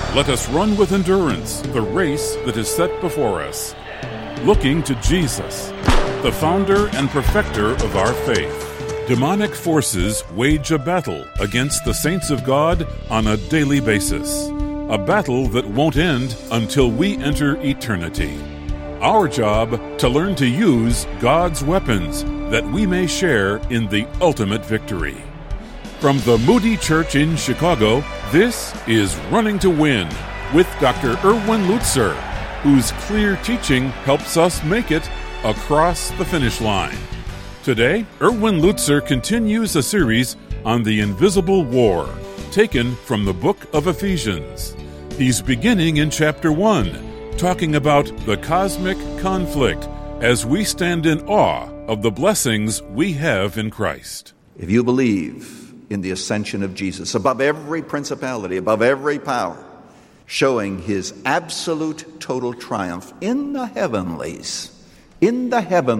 Let us run with endurance the race that is set before us, looking to Jesus, the founder and perfecter of our faith. Demonic forces wage a battle against the saints of God on a daily basis, a battle that won't end until we enter eternity. Our job to learn to use God's weapons that we may share in the ultimate victory. From the Moody Church in Chicago, this is Running to Win with Dr. Erwin Lutzer, whose clear teaching helps us make it across the finish line. Today, Erwin Lutzer continues a series on the invisible war, taken from the book of Ephesians. He's beginning in chapter 1, talking about the cosmic conflict as we stand in awe of the blessings we have in Christ. If you believe in the ascension of Jesus, above every principality, above every power, showing his absolute total triumph in the heavenlies, in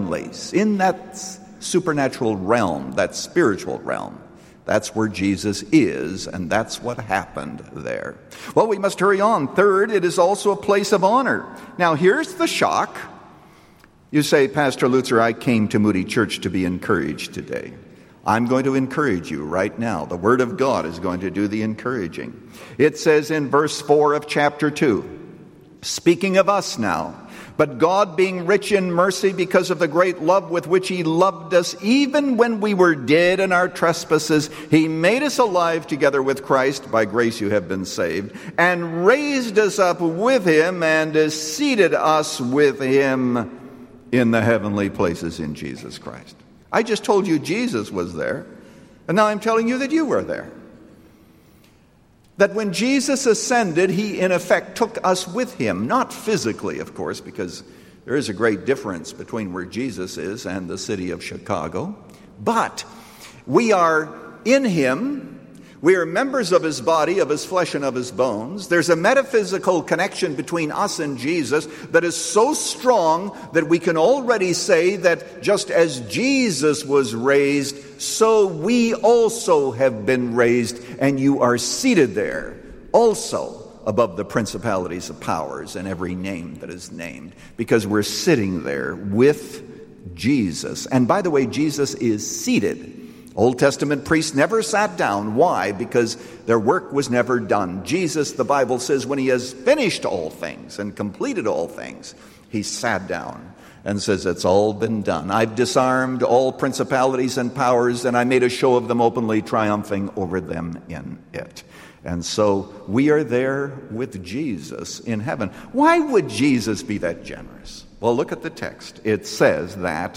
that supernatural realm, that spiritual realm. That's where Jesus is, and that's what happened there. Well, we must hurry on. Third, it is also a place of honor. Now, here's the shock. You say, Pastor Lutzer, I came to Moody Church to be encouraged today. I'm going to encourage you right now. The Word of God is going to do the encouraging. It says in verse 4 of chapter 2, speaking of us now, but God, being rich in mercy because of the great love with which he loved us, even when we were dead in our trespasses, he made us alive together with Christ. By grace you have been saved, and raised us up with him and seated us with him in the heavenly places in Jesus Christ. I just told you Jesus was there, and now I'm telling you that you were there. That when Jesus ascended, he in effect took us with him, not physically, of course, because there is a great difference between where Jesus is and the city of Chicago. But we are in him. We are members of his body, of his flesh, and of his bones. There's a metaphysical connection between us and Jesus that is so strong that we can already say that just as Jesus was raised, so we also have been raised, and you are seated there also above the principalities of powers and every name that is named, because we're sitting there with Jesus. And by the way, Jesus is seated. Old Testament priests never sat down. Why? Because their work was never done. Jesus, the Bible says, when he has finished all things and completed all things, he sat down and says, it's all been done. I've disarmed all principalities and powers, and I made a show of them openly, triumphing over them in it. And so we are there with Jesus in heaven. Why would Jesus be that generous? Well, look at the text. It says that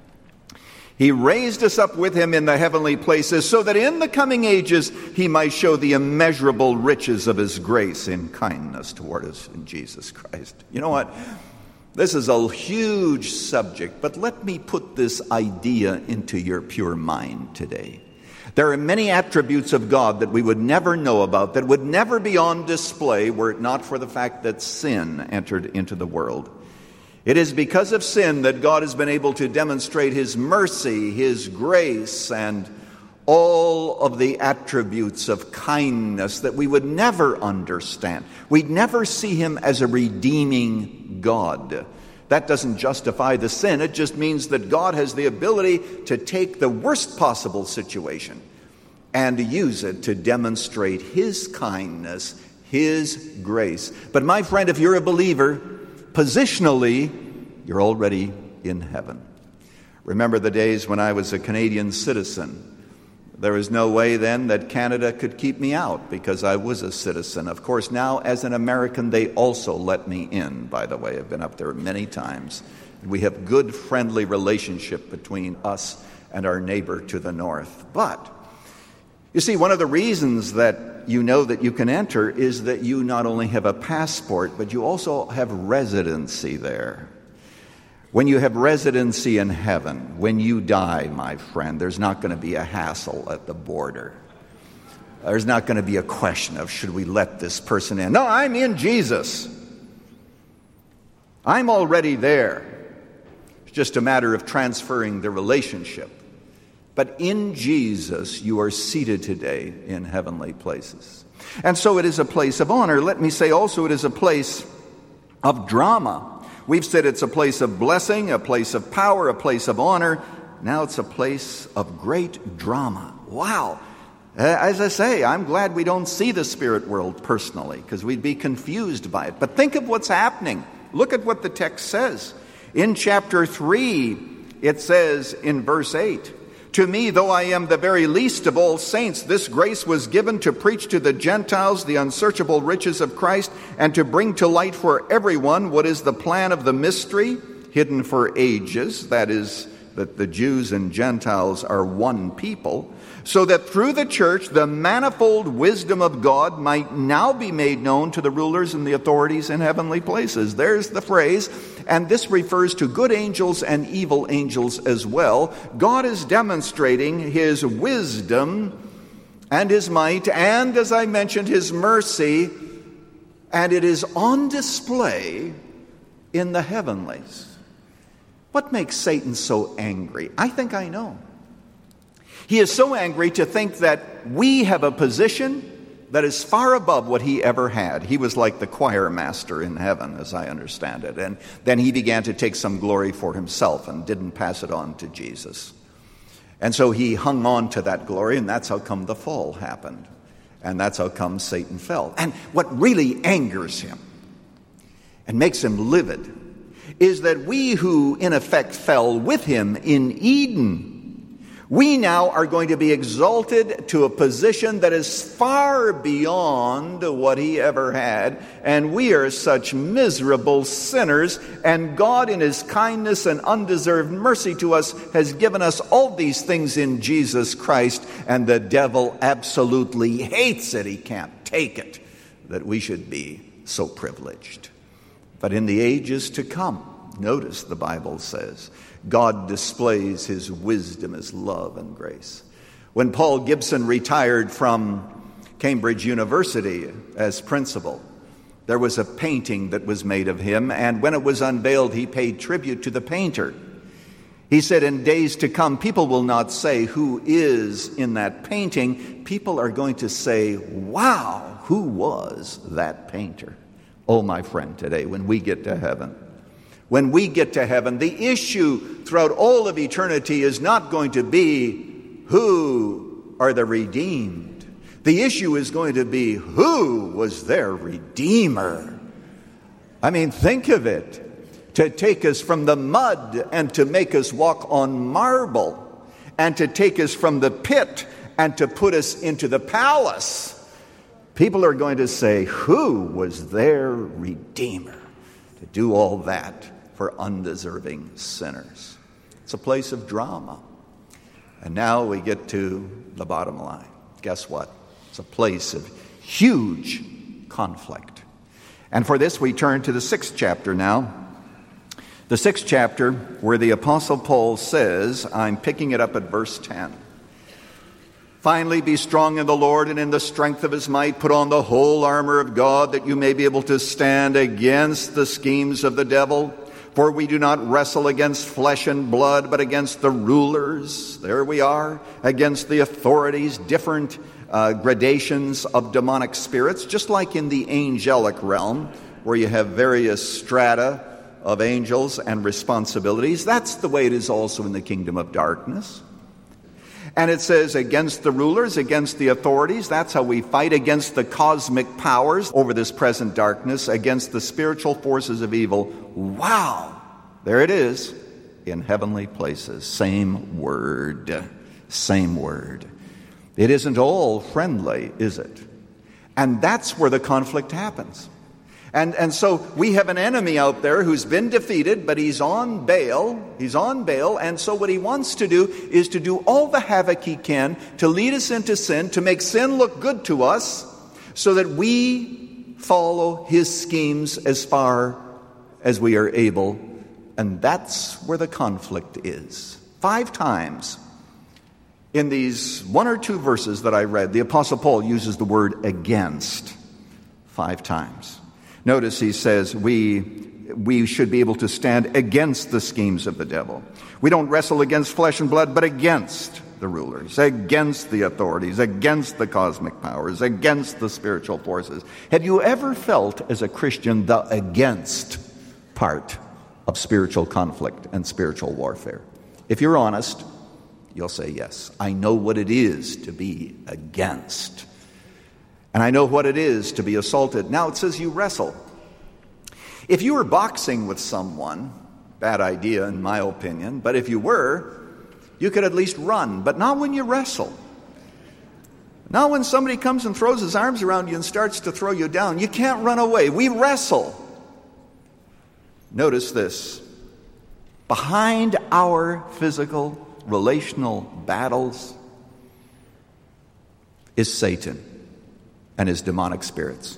he raised us up with him in the heavenly places so that in the coming ages he might show the immeasurable riches of his grace in kindness toward us in Jesus Christ. You know what? This is a huge subject, but let me put this idea into your pure mind today. There are many attributes of God that we would never know about, that would never be on display were it not for the fact that sin entered into the world. It is because of sin that God has been able to demonstrate his mercy, his grace, and all of the attributes of kindness that we would never understand. We'd never see him as a redeeming God. That doesn't justify the sin. It just means that God has the ability to take the worst possible situation and use it to demonstrate his kindness, his grace. But my friend, if you're a believer, positionally, you're already in heaven. Remember the days when I was a Canadian citizen. There was no way then that Canada could keep me out because I was a citizen. Of course, now as an American, they also let me in, by the way. I've been up there many times. We have good, friendly relationship between us and our neighbor to the north. But, you see, one of the reasons that you know that you can enter is that you not only have a passport, but you also have residency there. When you have residency in heaven, when you die, my friend, there's not going to be a hassle at the border. There's not going to be a question of, should we let this person in? No, I'm in Jesus. I'm already there. It's just a matter of transferring the relationship But in Jesus, you are seated today in heavenly places. And so it is a place of honor. Let me say also it is a place of drama. We've said it's a place of blessing, a place of power, a place of honor. Now it's a place of great drama. Wow. As I say, I'm glad we don't see the spirit world personally, because we'd be confused by it. But think of what's happening. Look at what the text says. In chapter 3, it says in verse 8, "To me, though I am the very least of all saints, this grace was given to preach to the Gentiles the unsearchable riches of Christ, and to bring to light for everyone what is the plan of the mystery, hidden for ages," that is, that the Jews and Gentiles are one people, "so that through the church the manifold wisdom of God might now be made known to the rulers and the authorities in heavenly places." There's the phrase, and this refers to good angels and evil angels as well. God is demonstrating his wisdom and his might, and as I mentioned, his mercy, and it is on display in the heavenlies. What makes Satan so angry? I think I know. He is so angry to think that we have a position that is far above what he ever had. He was like the choir master in heaven, as I understand it. And then he began to take some glory for himself and didn't pass it on to Jesus. And so he hung on to that glory, and that's how come the fall happened. And that's how come Satan fell. And what really angers him and makes him livid is that we who in effect fell with him in Eden, we now are going to be exalted to a position that is far beyond what he ever had. And we are such miserable sinners. And God in his kindness and undeserved mercy to us has given us all these things in Jesus Christ. And the devil absolutely hates it. He can't take it that we should be so privileged. But in the ages to come, notice the Bible says, God displays his wisdom, his love and grace. When Paul Gibson retired from Cambridge University as principal, there was a painting that was made of him, and when it was unveiled, he paid tribute to the painter. He said, in days to come, people will not say who is in that painting. People are going to say, wow, who was that painter? Oh, my friend, today, when we get to heaven, the issue throughout all of eternity is not going to be who are the redeemed. The issue is going to be who was their Redeemer. I mean, think of it. To take us from the mud and to make us walk on marble, and to take us from the pit and to put us into the palace. People are going to say, who was their Redeemer to do all that for undeserving sinners? It's a place of drama. And now we get to the bottom line. Guess what? It's a place of huge conflict. And for this we turn to the 6th chapter now. The 6th chapter where the Apostle Paul says, I'm picking it up at verse 10. Finally, be strong in the Lord and in the strength of his might. Put on the whole armor of God, that you may be able to stand against the schemes of the devil. For we do not wrestle against flesh and blood, but against the rulers. There we are, against the authorities, different gradations of demonic spirits, just like in the angelic realm, where you have various strata of angels and responsibilities. That's the way it is also in the kingdom of darkness. And it says against the rulers, against the authorities. That's how we fight against the cosmic powers over this present darkness, against the spiritual forces of evil. Wow! There it is in heavenly places. Same word. Same word. It isn't all friendly, is it? And that's where the conflict happens. And so we have an enemy out there who's been defeated, but he's on bail. He's on bail. And so what he wants to do is to do all the havoc he can to lead us into sin, to make sin look good to us, so that we follow his schemes as far as we are able. And that's where the conflict is. 5 times in these 1 or 2 verses that I read, the Apostle Paul uses the word against 5 times. Notice he says we should be able to stand against the schemes of the devil. We don't wrestle against flesh and blood, but against the rulers, against the authorities, against the cosmic powers, against the spiritual forces. Have you ever felt as a Christian the against part of spiritual conflict and spiritual warfare? If you're honest, you'll say, yes, I know what it is to be against. And I know what it is to be assaulted. Now it says you wrestle. If you were boxing with someone, bad idea in my opinion, but if you were, you could at least run, but not when you wrestle. Not when somebody comes and throws his arms around you and starts to throw you down. You can't run away. We wrestle. Notice this. Behind our physical, relational battles is Satan and his demonic spirits.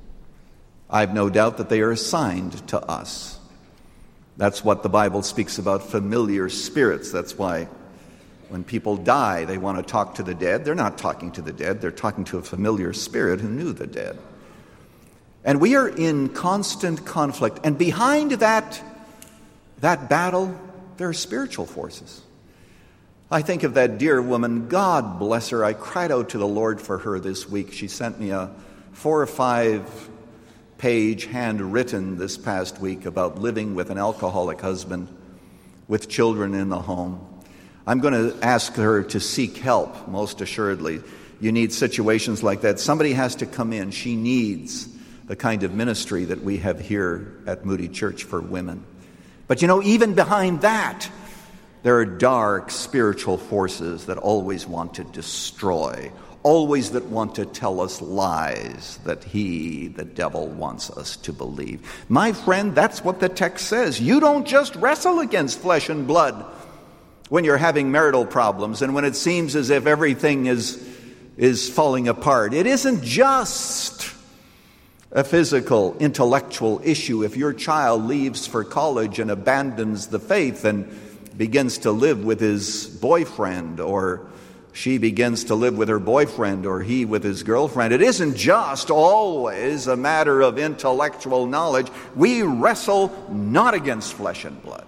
I have no doubt that they are assigned to us. That's what the Bible speaks about, familiar spirits. That's why when people die, they want to talk to the dead. They're not talking to the dead. They're talking to a familiar spirit who knew the dead. And we are in constant conflict. And behind that battle, there are spiritual forces. I think of that dear woman, God bless her. I cried out to the Lord for her this week. She sent me a 4 or 5 page handwritten this past week about living with an alcoholic husband with children in the home. I'm going to ask her to seek help, most assuredly. You need situations like that. Somebody has to come in. She needs the kind of ministry that we have here at Moody Church for Women. But even behind that, there are dark spiritual forces that always want to destroy, always that want to tell us lies that the devil, wants us to believe. My friend, that's what the text says. You don't just wrestle against flesh and blood when you're having marital problems and when it seems as if everything is falling apart. It isn't just a physical, intellectual issue. If your child leaves for college and abandons the faith and begins to live with his boyfriend, or she begins to live with her boyfriend, or he with his girlfriend, it isn't just always a matter of intellectual knowledge. We wrestle not against flesh and blood.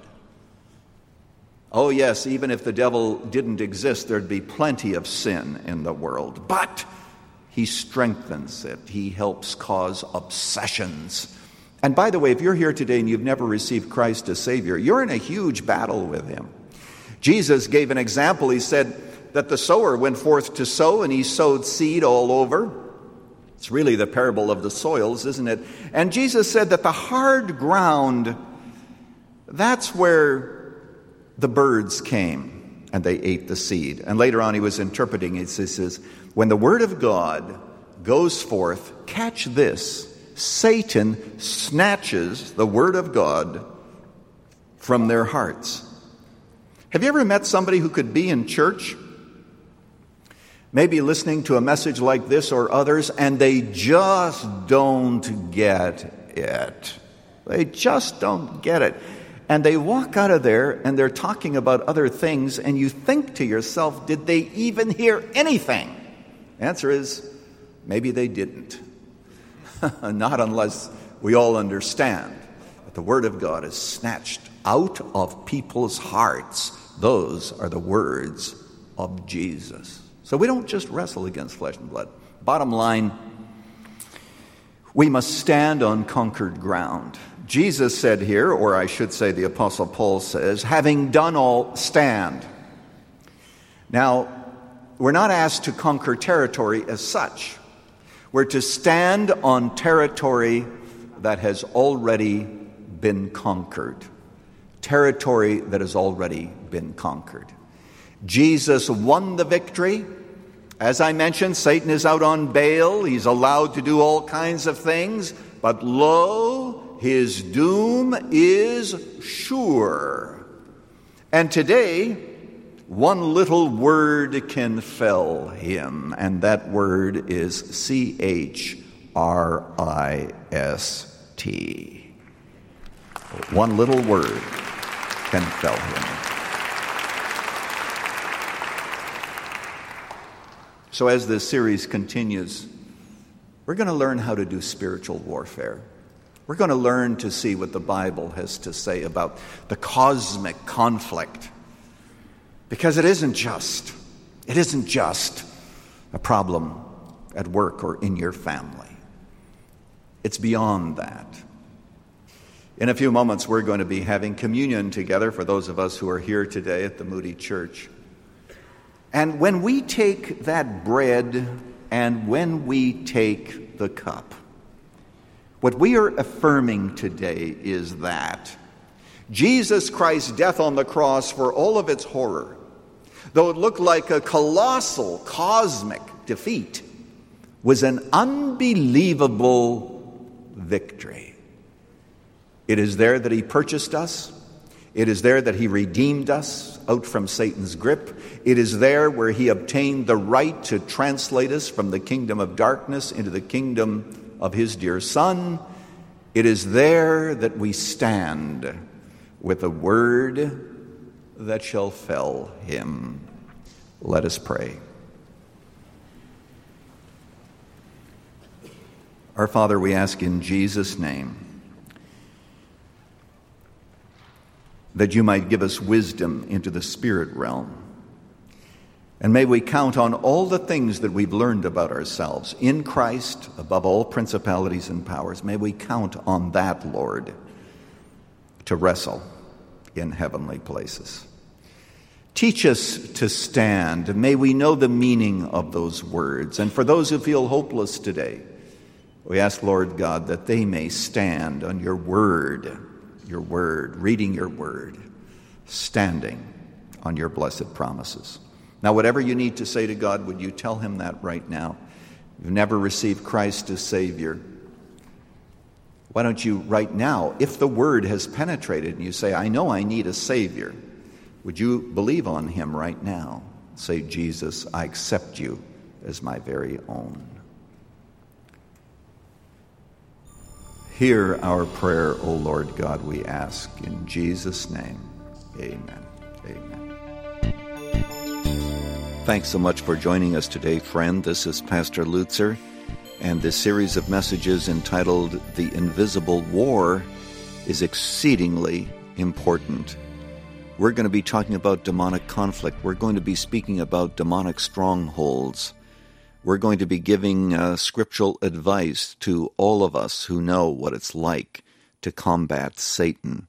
Oh yes, even if the devil didn't exist, there'd be plenty of sin in the world. But he strengthens it. He helps cause obsessions. And by the way, if you're here today and you've never received Christ as Savior, you're in a huge battle with him. Jesus gave an example. He said that the sower went forth to sow, and he sowed seed all over. It's really the parable of the soils, isn't it? And Jesus said that the hard ground, that's where the birds came and they ate the seed. And later on he was interpreting it. He says, when the word of God goes forth, catch this, Satan snatches the word of God from their hearts. Have you ever met somebody who could be in church, maybe listening to a message like this or others, and they just don't get it? They just don't get it. And they walk out of there and they're talking about other things, and you think to yourself, did they even hear anything? The answer is, maybe they didn't. Not unless we all understand that the Word of God is snatched out of people's hearts. Those are the words of Jesus. So we don't just wrestle against flesh and blood. Bottom line, we must stand on conquered ground. Jesus said here, or I should say the Apostle Paul says, having done all, stand. Now, we're not asked to conquer territory as such. We're to stand on territory that has already been conquered. Territory that has already been conquered. Jesus won the victory. As I mentioned, Satan is out on bail. He's allowed to do all kinds of things. But lo, his doom is sure. And today, one little word can fell him, and that word is Christ. One little word can fell him. So as this series continues, we're going to learn how to do spiritual warfare. We're going to learn to see what the Bible has to say about the cosmic conflict. Because it isn't just It isn't just a problem at work or in your family. It's beyond that. In a few moments, we're going to be having communion together for those of us who are here today at the Moody Church. And when we take that bread and when we take the cup, what we are affirming today is that Jesus Christ's death on the cross, for all of its horror, though it looked like a colossal, cosmic defeat, was an unbelievable victory. It is there that he purchased us. It is there that he redeemed us out from Satan's grip. It is there where he obtained the right to translate us from the kingdom of darkness into the kingdom of his dear Son. It is there that we stand with a word that shall fell him. Let us pray. Our Father, we ask in Jesus' name that you might give us wisdom into the spirit realm. And may we count on all the things that we've learned about ourselves in Christ, above all principalities and powers. May we count on that, Lord, to wrestle in heavenly places. Teach us to stand. May we know the meaning of those words. And for those who feel hopeless today, we ask, Lord God, that they may stand on your word, reading your word, standing on your blessed promises. Now, whatever you need to say to God, would you tell him that right now? You've never received Christ as Savior. Why don't you right now, if the word has penetrated and you say, I know I need a Savior, would you believe on him right now? Say, Jesus, I accept you as my very own. Hear our prayer, O Lord God, we ask. In Jesus' name, amen. Amen. Thanks so much for joining us today, friend. This is Pastor Lutzer, and this series of messages entitled The Invisible War is exceedingly important. We're going to be talking about demonic conflict. We're going to be speaking about demonic strongholds. We're going to be giving scriptural advice to all of us who know what it's like to combat Satan.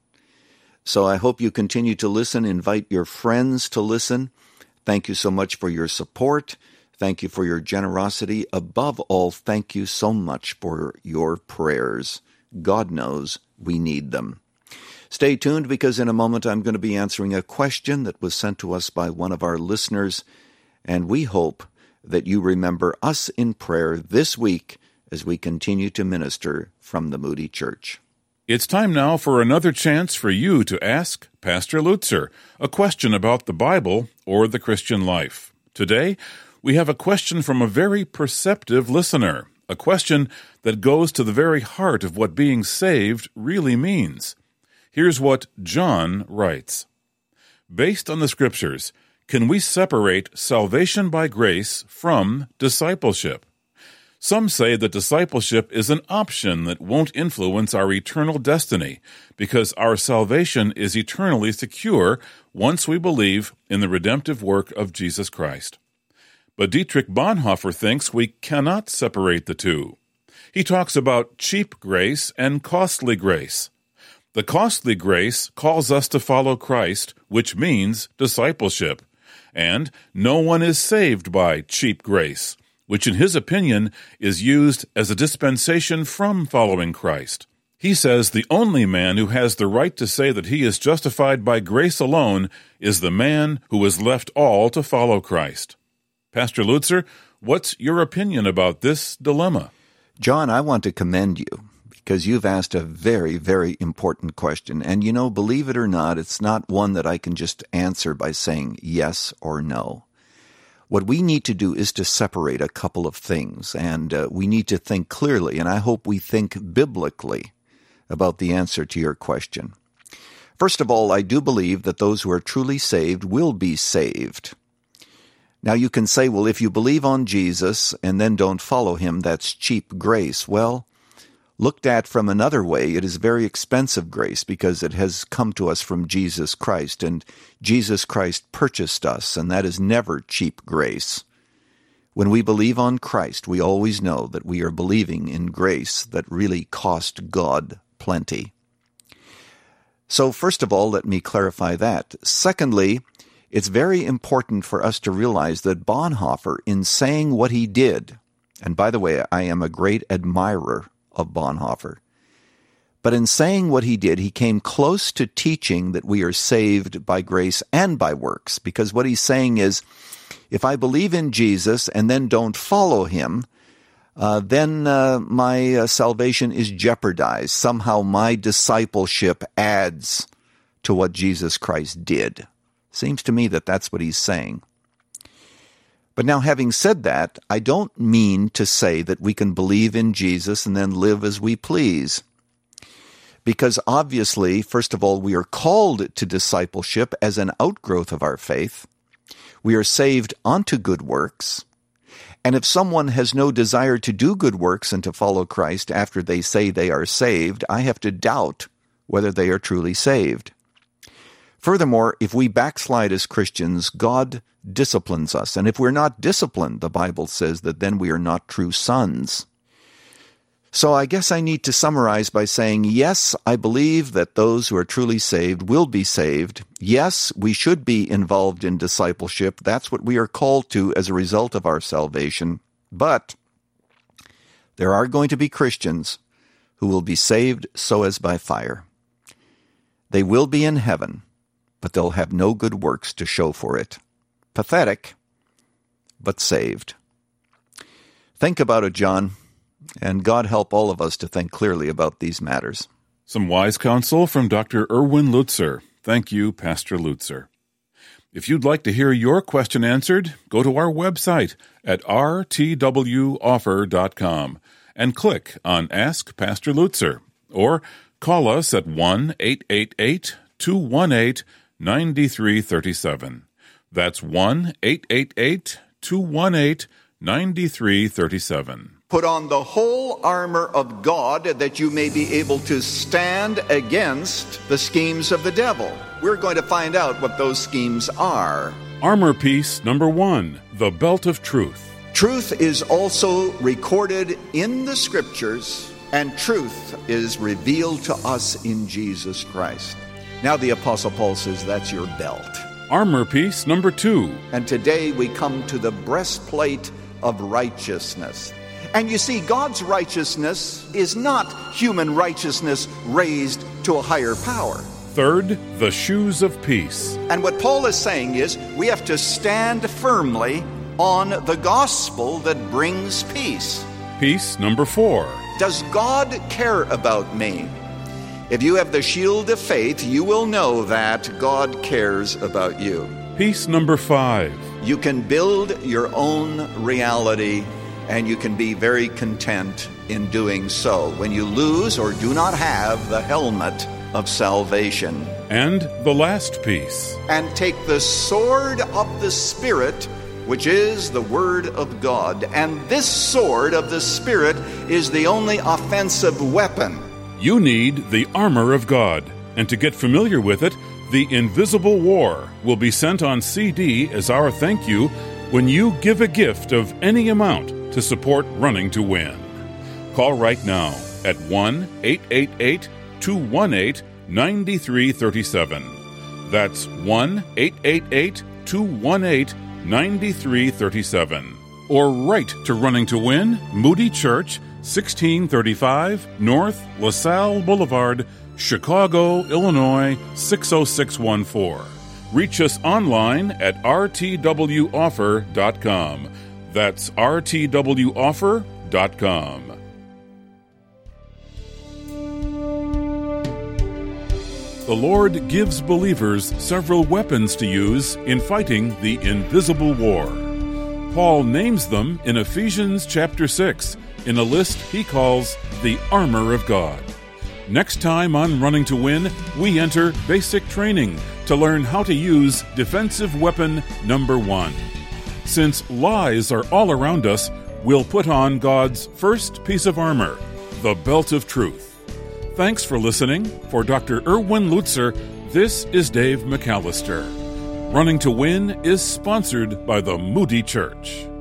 So I hope you continue to listen. Invite your friends to listen. Thank you so much for your support. Thank you for your generosity. Above all, thank you so much for your prayers. God knows we need them. Stay tuned, because in a moment I'm going to be answering a question that was sent to us by one of our listeners, and we hope that you remember us in prayer this week as we continue to minister from the Moody Church. It's time now for another chance for you to ask Pastor Lutzer a question about the Bible or the Christian life. Today, we have a question from a very perceptive listener, a question that goes to the very heart of what being saved really means. Here's what John writes. Based on the Scriptures, can we separate salvation by grace from discipleship? Some say that discipleship is an option that won't influence our eternal destiny because our salvation is eternally secure once we believe in the redemptive work of Jesus Christ. But Dietrich Bonhoeffer thinks we cannot separate the two. He talks about cheap grace and costly grace. The costly grace calls us to follow Christ, which means discipleship. And no one is saved by cheap grace, which in his opinion is used as a dispensation from following Christ. He says the only man who has the right to say that he is justified by grace alone is the man who has left all to follow Christ. Pastor Lutzer, what's your opinion about this dilemma? John, I want to commend you, because you've asked a very, very important question. And you know, believe it or not, it's not one that I can just answer by saying yes or no. What we need to do is to separate a couple of things, and we need to think clearly, and I hope we think biblically about the answer to your question. First of all, I do believe that those who are truly saved will be saved. Now you can say, well, if you believe on Jesus and then don't follow him, that's cheap grace. Well, Looked at from another way, it is very expensive grace because it has come to us from Jesus Christ, and Jesus Christ purchased us, and that is never cheap grace. When we believe on Christ, we always know that we are believing in grace that really cost God plenty. So first of all, let me clarify that. Secondly, it's very important for us to realize that Bonhoeffer, in saying what he did, and by the way, I am a great admirer of Bonhoeffer, but in saying what he did, he came close to teaching that we are saved by grace and by works, because what he's saying is, if I believe in Jesus and then don't follow him, then my salvation is jeopardized. Somehow my discipleship adds to what Jesus Christ did. Seems to me that that's what he's saying. But now, having said that, I don't mean to say that we can believe in Jesus and then live as we please. Because obviously, first of all, we are called to discipleship as an outgrowth of our faith. We are saved unto good works. And if someone has no desire to do good works and to follow Christ after they say they are saved, I have to doubt whether they are truly saved. Furthermore, if we backslide as Christians, God disciplines us. And if we're not disciplined, the Bible says that then we are not true sons. So I guess I need to summarize by saying, yes, I believe that those who are truly saved will be saved. Yes, we should be involved in discipleship. That's what we are called to as a result of our salvation. But there are going to be Christians who will be saved so as by fire. They will be in heaven, but they'll have no good works to show for it. Pathetic, but saved. Think about it, John, and God help all of us to think clearly about these matters. Some wise counsel from Dr. Erwin Lutzer. Thank you, Pastor Lutzer. If you'd like to hear your question answered, go to our website at rtwoffer.com and click on Ask Pastor Lutzer, or call us at 1-888-218-9337. That's 1-888-218-9337. Put on the whole armor of God that you may be able to stand against the schemes of the devil. We're going to find out what those schemes are. Armor piece number 1, the belt of truth. Truth is also recorded in the Scriptures, and truth is revealed to us in Jesus Christ. Now the Apostle Paul says that's your belt. Armor piece number 2. And today we come to the breastplate of righteousness. And you see, God's righteousness is not human righteousness raised to a higher power. Third, the shoes of peace. And what Paul is saying is we have to stand firmly on the gospel that brings peace. Piece number 4. Does God care about me? If you have the shield of faith, you will know that God cares about you. Piece number 5. You can build your own reality, and you can be very content in doing so when you lose or do not have the helmet of salvation. And the last piece. And take the sword of the Spirit, which is the Word of God. And this sword of the Spirit is the only offensive weapon. You need the armor of God. And to get familiar with it, The Invisible War will be sent on CD as our thank you when you give a gift of any amount to support Running to Win. Call right now at 1-888-218-9337. That's 1-888-218-9337. Or write to Running to Win, Moody Church, 1635 North LaSalle Boulevard, Chicago, Illinois, 60614. Reach us online at rtwoffer.com. That's rtwoffer.com. The Lord gives believers several weapons to use in fighting the invisible war. Paul names them in Ephesians chapter 6 in a list he calls the armor of God. Next time on Running to Win, we enter basic training to learn how to use defensive weapon number 1. Since lies are all around us, we'll put on God's first piece of armor, The Belt of Truth. Thanks for listening. For Dr. Erwin Lutzer, this is Dave McAllister. Running to Win is sponsored by the Moody Church.